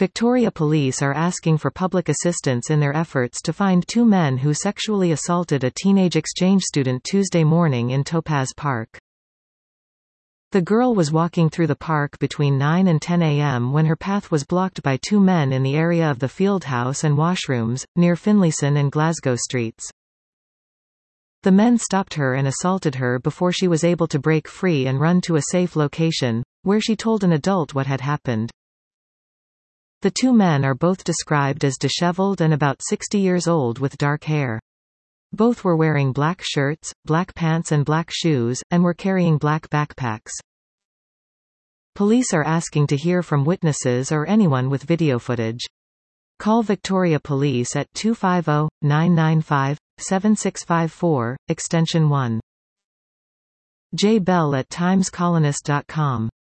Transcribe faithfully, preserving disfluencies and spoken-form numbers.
Victoria Police are asking for public assistance in their efforts to find two men who sexually assaulted a teenage exchange student Tuesday morning in Topaz Park. The girl was walking through the park between nine and ten a m when her path was blocked by two men in the area of the Fieldhouse and washrooms, near Finlayson and Glasgow Streets. The men stopped her and assaulted her before she was able to break free and run to a safe location, where she told an adult what had happened. The two men are both described as disheveled and about sixty years old with dark hair. Both were wearing black shirts, black pants and black shoes, and were carrying black backpacks. Police are asking to hear from witnesses or anyone with video footage. Call Victoria Police at two five zero, nine nine five, seven six five four, extension one. J Bell at times colonist dot com